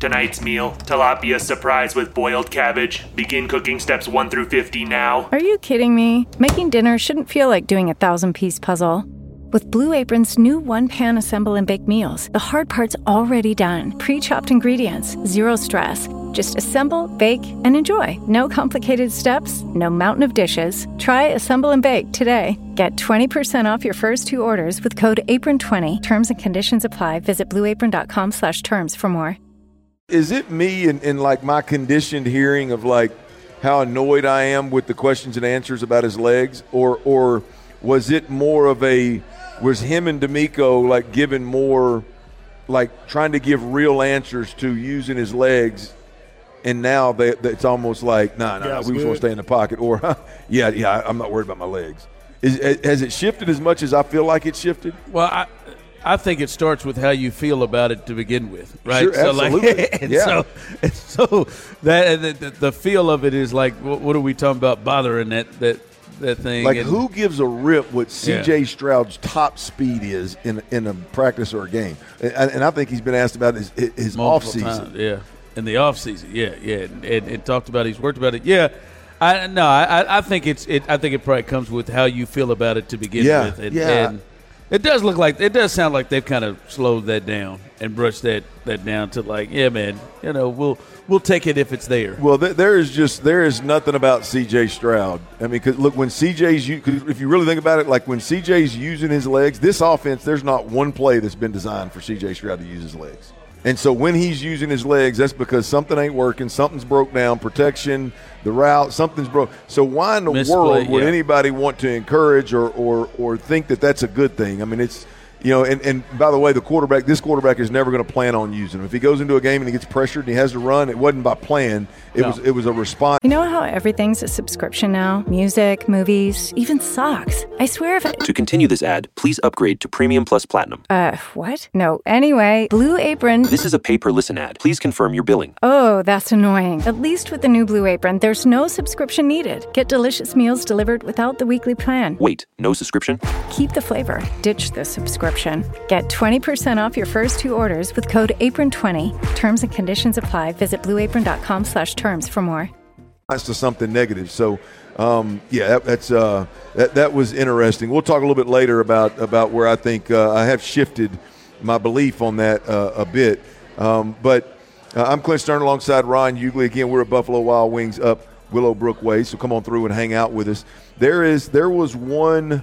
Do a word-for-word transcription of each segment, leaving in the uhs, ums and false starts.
Tonight's meal, tilapia surprise with boiled cabbage. Begin cooking steps one through fifty now. Are you kidding me? Making dinner shouldn't feel like doing a thousand-piece puzzle. With Blue Apron's new one-pan assemble and bake meals, the hard part's already done. Pre-chopped ingredients, zero stress. Just assemble, bake, and enjoy. No complicated steps, no mountain of dishes. Try Assemble and Bake today. Get twenty percent off your first two orders with code apron twenty. Terms and conditions apply. Visit blueapron.com slash terms for more. Is it me and, and like my conditioned hearing of like how annoyed I am with the questions and answers about his legs, or or was it more of a was him and D'Amico like giving more, like trying to give real answers to using his legs, and now they, they, it's almost like no no, no we just want to stay in the pocket, or yeah yeah I'm not worried about my legs. Is, has it shifted as much as I feel like it shifted? Well, I I think it starts with how you feel about it to begin with, right? Sure, so absolutely. Like, and yeah. So, and so that the, the, the feel of it is like, what, what are we talking about bothering that that that thing? Like, and, who gives a rip what C J Yeah. Stroud's top speed is in in a practice or a game? And, and I think he's been asked about his his off multiple season. times, yeah, in the off season, yeah, yeah, and, and, and talked about it, he's worked about it, yeah. I no, I I think it's it. I think it probably comes with how you feel about it to begin Yeah, with, and, yeah. and it does look like it does sound like they've kind of slowed that down and brushed that, that down to like, yeah, man, you know, we'll we'll take it if it's there. Well, th- there is just there is nothing about C J Stroud. I mean, cause look, when C J's u- cause if you really think about it, like when C J's using his legs, this offense, there's not one play that's been designed for C J Stroud to use his legs. And so when he's using his legs, that's because something ain't working, something's broke down, protection, the route, something's broke. So why in the Misplay, world would yeah. anybody want to encourage or, or or think that that's a good thing? I mean, it's – you know, and, and by the way, the quarterback, this quarterback is never going to plan on using him. If he goes into a game and he gets pressured and he has to run, it wasn't by plan. It No. was it was a response. You know how everything's a subscription now? Music, movies, even socks. I swear if I... To continue this ad, please upgrade to Premium Plus Platinum. Uh, what? No. Anyway, Blue Apron... This is a pay-per-listen ad. Please confirm your billing. Oh, that's annoying. At least with the new Blue Apron, there's no subscription needed. Get delicious meals delivered without the weekly plan. Wait, no subscription? Keep the flavor. Ditch the subscription. Get twenty percent off your first two orders with code apron twenty. Terms and conditions apply. Visit blueapron.com slash terms for more. To something negative. So, um, yeah, that, that's uh, that that was interesting. We'll talk a little bit later about about where I think uh, I have shifted my belief on that uh, a bit. Um, but uh, I'm Clint Stern alongside Ron Hughley. Again, we're at Buffalo Wild Wings up Willowbrook Way, so come on through and hang out with us. There is there was one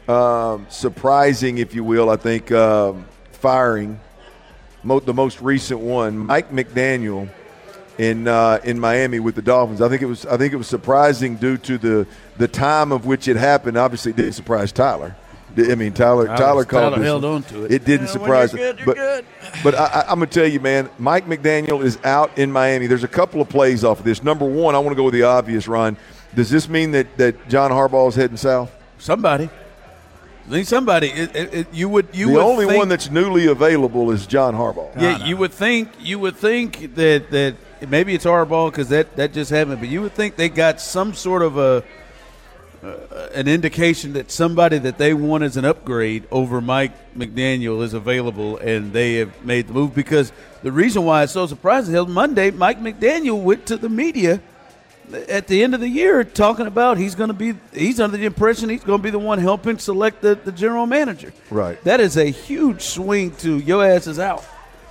um, surprising, if you will, I think, um, firing, mo- the most recent one, Mike McDaniel. In uh, in Miami with the Dolphins, I think it was I think it was surprising due to the the time of which it happened. Obviously, it didn't surprise Tyler. I mean, Tyler Tyler, Tyler called Tyler this. held on to it. It didn't Yeah, surprise when you're him. good, But you're good. but I, I, I'm gonna tell you, man, Mike McDaniel is out in Miami. There's a couple of plays off of this. Number one, I want to go with the obvious, Ron. Does this mean that that John Harbaugh is heading south? Somebody. I think somebody. It, it, it, you would. You the would only think, one that's newly available is John Harbaugh. Yeah, you would think. You would think that that maybe it's Harbaugh because that, that just happened. But you would think they got some sort of a uh, an indication that somebody that they want as an upgrade over Mike McDaniel is available, and they have made the move. Because the reason why it's so surprising is Monday, Mike McDaniel went to the media at the end of the year talking about he's going to be he's under the impression he's going to be the one helping select the, the general manager. Right. That is a huge swing to your ass is out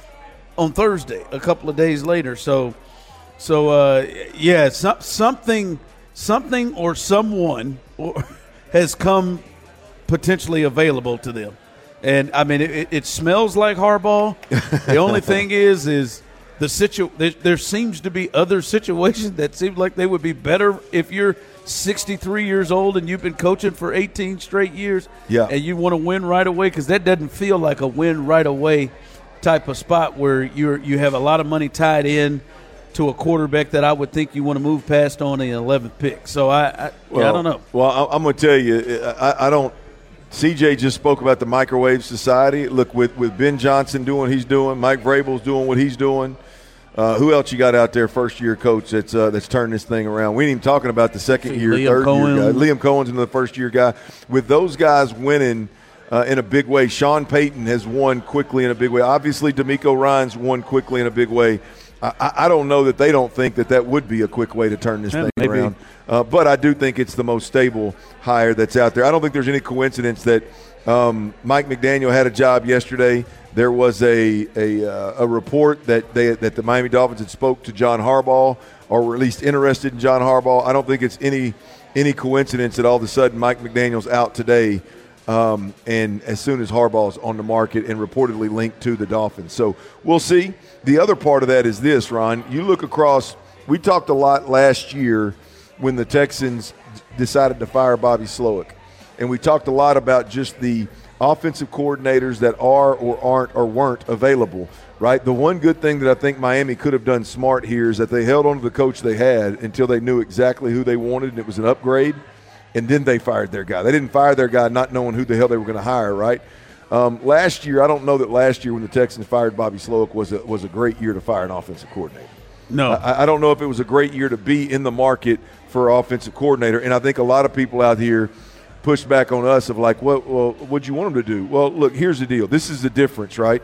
on Thursday, a couple of days later. So, so uh, yeah, so, something, something or someone or, has come potentially available to them, and I mean it, it, it smells like Harbaugh. The only thing is, is the situ. There, there seems to be other situations that seem like they would be better if you're sixty-three years old and you've been coaching for eighteen straight years, yeah. and you want to win right away, because that doesn't feel like a win right away type of spot where you're you have a lot of money tied in to a quarterback that I would think you want to move past on the eleventh pick. So I, I, well, yeah, I don't know. Well, I, I'm going to tell you, I, I don't. C J just spoke about the microwave society. Look, with, with Ben Johnson doing what he's doing, Mike Vrabel's doing what he's doing. Uh, who else you got out there, first-year coach that's uh, that's turning this thing around? We ain't even talking about the second-year, third-year guy. Liam Cohen's another first-year guy. With those guys winning uh, in a big way, Sean Payton has won quickly in a big way. Obviously, D'Amico Ryans won quickly in a big way. I, I don't know that they don't think that that would be a quick way to turn this Yeah, thing maybe. around. Uh, but I do think it's the most stable hire that's out there. I don't think there's any coincidence that um, Mike McDaniel had a job yesterday. There was a a, uh, a report that they that the Miami Dolphins had spoke to John Harbaugh, or were at least interested in John Harbaugh. I don't think it's any any coincidence that all of a sudden Mike McDaniel's out today, um, and as soon as Harbaugh's on the market and reportedly linked to the Dolphins. So we'll see. The other part of that is this, Ron. You look across. We talked a lot last year when the Texans d- decided to fire Bobby Slowick, and we talked a lot about just the offensive coordinators that are or aren't or weren't available, right? The one good thing that I think Miami could have done smart here is that they held on to the coach they had until they knew exactly who they wanted and it was an upgrade, and then they fired their guy. They didn't fire their guy not knowing who the hell they were going to hire, right? Um, last year, I don't know that last year when the Texans fired Bobby Slowick was a, was a great year to fire an offensive coordinator. No. I, I don't know if it was a great year to be in the market for an offensive coordinator, and I think a lot of people out here push back on us of like, what, well, what'd you want them to do? Well, look, here's the deal. This is the difference, right?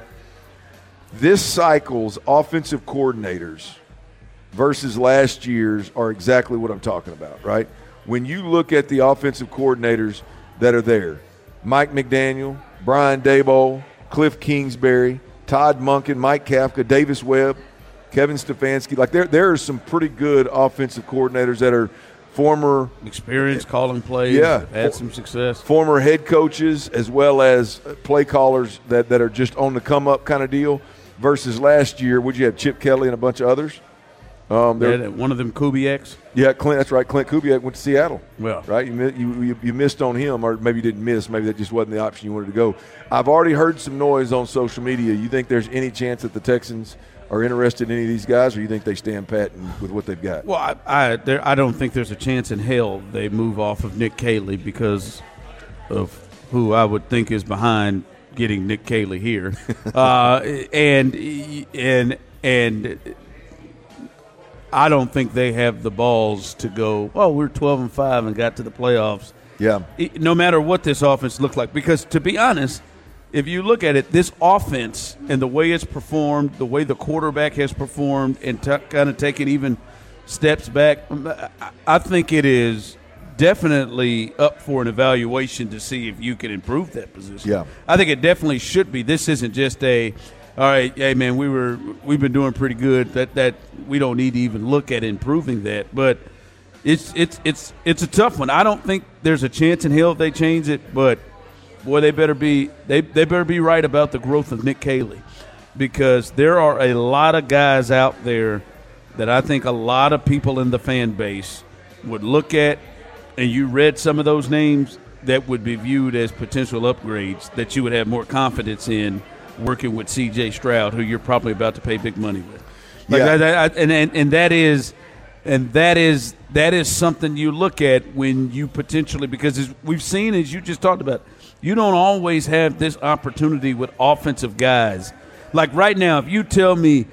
This cycle's offensive coordinators versus last year's are exactly what I'm talking about, right? When you look at the offensive coordinators that are there, Mike McDaniel, Brian Daboll, Cliff Kingsbury, Todd Monken, Mike Kafka, Davis Webb, Kevin Stefanski, like there, there are some pretty good offensive coordinators that are former Experience calling plays. Yeah. Had some success. former head coaches as well as play callers that, that are just on the come-up kind of deal versus last year, would you have Chip Kelly and a bunch of others? Um, They there- had one of them Kubiaks. yeah, Clint. That's right. Clint Kubiak went to Seattle. Well. right, you, mi- you you you missed on him, or maybe you didn't miss. Maybe that just wasn't the option you wanted to go. I've already heard some noise on social media. You think there's any chance that the Texans are interested in any of these guys, or you think they stand pat and- with what they've got? Well, I I, there, I don't think there's a chance in hell they move off of Nick Caley because of who I would think is behind getting Nick Caley here, uh, and and and I don't think they have the balls to go, oh, we're twelve and five and got to the playoffs. Yeah, No matter what this offense looked like, because to be honest, if you look at it, this offense and the way it's performed, the way the quarterback has performed, and t- kind of taking even steps back, I- I think it is definitely up for an evaluation to see if you can improve that position. Yeah. I think it definitely should be. This isn't just a, all right, hey man, we were we've been doing pretty good. That that we don't need to even look at improving that, but. It's it's it's it's a tough one. I don't think there's a chance in hell if they change it, but boy, they better be they, they better be right about the growth of Nick Caley, because there are a lot of guys out there that I think a lot of people in the fan base would look at, and you read some of those names that would be viewed as potential upgrades that you would have more confidence in working with C J Stroud, who you're probably about to pay big money with. Like Yeah. that, that- and, and and that is. And that is that is something you look at when you potentially, because as we've seen, as you just talked about, you don't always have this opportunity with offensive guys. Like right now, if you tell me,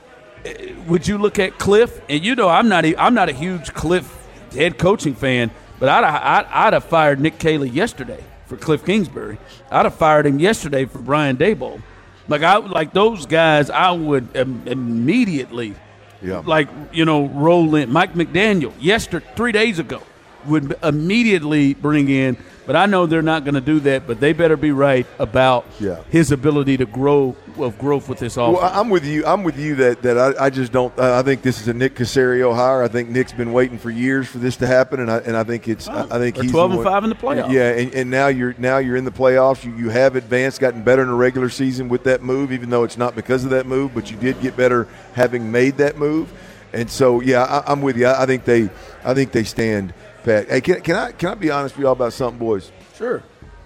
eh, would you look at Cliff? And you know, I'm not a, I'm not a huge Cliff head coaching fan, but I'd I'd, I'd have fired Nick Caley yesterday for Cliff Kingsbury. I'd have fired him yesterday for Brian Daboll. Like I like those guys, I would im- immediately. Yeah. Like, you know, roll in. Mike McDaniel, yesterday, three days ago, would immediately bring in. But I know they're not going to do that, but they better be right about Yeah. his ability to grow, of growth with this offense. Well, I'm with you. I'm with you that that I, I just don't. I think this is a Nick Caserio hire. I think Nick's been waiting for years for this to happen, and I and I think it's. I think They're he's twelve the and one- five in the playoffs. Yeah, and, and now you're now you're in the playoffs. You you have advanced, gotten better in the regular season with that move, even though it's not because of that move, but you did get better having made that move. And so, yeah, I, I'm with you. I, I think they, I think they stand pat. Hey, can, can I can I be honest with y'all about something, boys? Sure.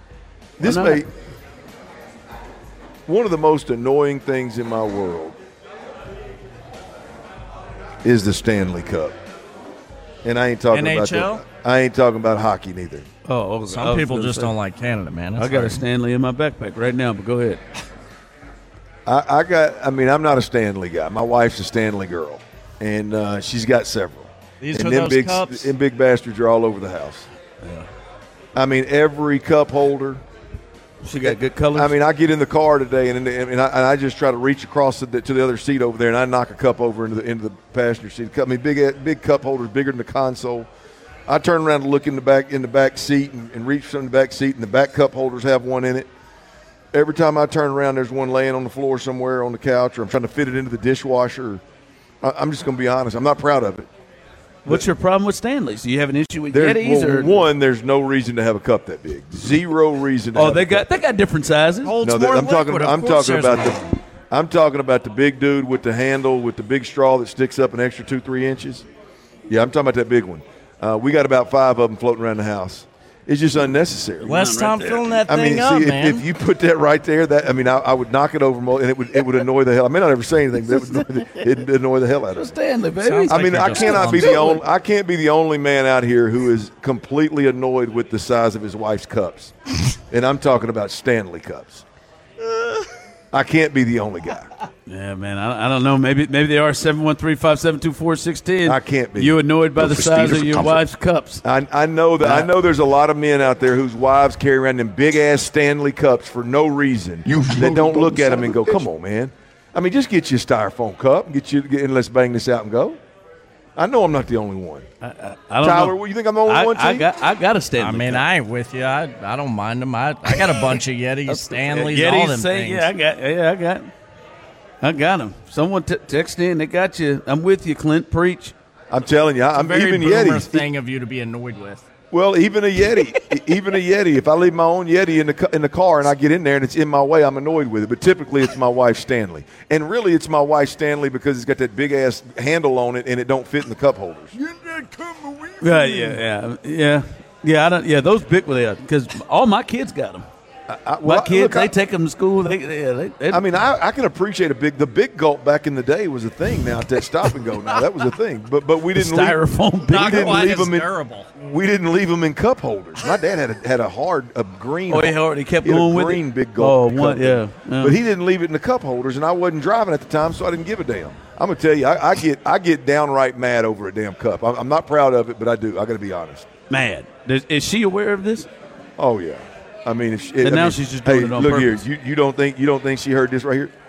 This not? may one of the most annoying things in my world is the Stanley Cup, and I ain't talking N H L? about the, I ain't talking about hockey neither. Oh, okay. I Some was people gonna just say- don't like Canada, man. I That's got a hard. Stanley in my backpack right now, but go ahead. I, I got. I mean, I'm not a Stanley guy. My wife's a Stanley girl, and uh, she's got several. These and are them those big, cups. them big bastards are all over the house. I mean, every cup holder, She got good colors. I mean, I get in the car today, and and I, and I just try to reach across the, to the other seat over there, and I knock a cup over into the into the passenger seat. I mean, big big cup holders, bigger than the console. I turn around to look in the back in the back seat and, and reach from the back seat, and the back cup holders have one in it. Every time I turn around, there's one laying on the floor somewhere on the couch, or I'm trying to fit it into the dishwasher. I, I'm just going to be honest. I'm not proud of it. What's your problem with Stanley's? Do you have an issue with There's, Yetis? well, Or one, there's no reason to have a cup that big. Zero reason. To oh, have they a got cup. they got different sizes. Holds No, more I'm talking. liquid. Of I'm course talking there's about one. the. I'm talking about the big dude with the handle with the big straw that sticks up an extra two, three inches. Yeah, I'm talking about that big one. Uh, we got about five of them floating around the house. It's just unnecessary. Less time filling that I thing mean, up, see, if, man. if you put that right there, that I mean, I, I would knock it over, more, and it would it would annoy the hell. I may not ever say anything, but it would annoy the, it'd annoy the hell out of me. Stanley, baby. Sounds I like mean, you're I just cannot on be the to it. only. I can't be the only man out here who is completely annoyed with the size of his wife's cups, and I'm talking about Stanley cups. I can't be the only guy. Yeah, man. I, I don't know. Maybe maybe they are seven one three five seven two four six ten. I can't be. You annoyed by Go the for size speed or of for your comfort? wife's cups? I, I know that. I know there's a lot of men out there whose wives carry around them big ass Stanley cups for no reason. You that don't look at them and go, "Come on, man." I mean, just get you a styrofoam cup and get you get, and let's bang this out and go. I know I'm not the only one. I, I, I don't Tyler, know. what, you think I'm the only I, one? I T? got I got a Stanley. I mean, cup. I ain't with you. I I don't mind them. I, I got a bunch of Yetis, Stanleys, Yetis all them say, things. Yeah, I got. Yeah, I got. I got them. Someone t- text in. They got you. I'm with you, Clint. Preach. I'm telling you, I'm Very even boomer Yetis. thing of you to be annoyed with. Well, even a Yeti, even a Yeti. If I leave my own Yeti in the cu- in the car and I get in there and it's in my way, I'm annoyed with it. But typically, it's my wife Stanley, and really, it's my wife Stanley because it's got that big ass handle on it and it don't fit in the cup holders. Yeah, yeah, yeah, yeah, yeah. I don't. Yeah, those big ones they are because all my kids got them. I, well, My kids, look, they I, take them to school. They, yeah, they, they, I mean, I, I can appreciate a big. The big gulp back in the day was a thing. Now that stop and go. Now that was a thing. But but we didn't styrofoam. leave. Big, We Not didn't quite leave as them in. durable. We didn't leave them in cup holders. My dad had a, had a hard a green. Oh, he already kept he had going a with green it? big Oh, gulp. one- cup yeah, holder. yeah. But he didn't leave it in the cup holders, and I wasn't driving at the time, so I didn't give a damn. I'm gonna tell you, I, I get I get downright mad over a damn cup. I'm, I'm not proud of it, but I do. I got to be honest. mad. Is, is she aware of this? Oh yeah. I mean, if she, And I now mean, she's just doing hey, it on look purpose. here. You, you don't think you don't think she heard this right here?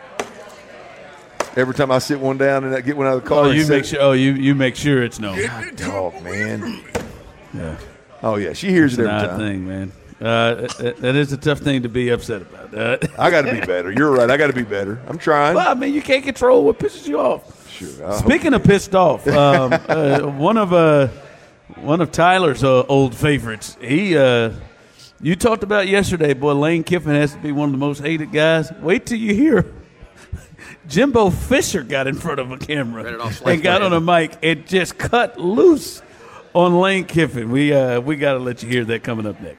Every time I sit one down and I get one out of the car, Oh, and you say- make sure. Oh, you you make sure it's no. God, dog, man. Yeah, Oh yeah, she hears it's it an every odd time. thing, man. Uh, that, that is a tough thing to be upset about. Uh, I got to be better. You're right. I got to be better. I'm trying. well, I mean, you can't control what pisses you off. Sure. I hope- Speaking of pissed off, um, uh, one of uh, one of Tyler's uh, old favorites. He, uh, you talked about yesterday, boy. Lane Kiffin has to be one of the most hated guys. Wait till you hear. Jimbo Fisher got in front of a camera and got on a mic and just cut loose on Lane Kiffin. We uh, we got to let you hear that coming up next.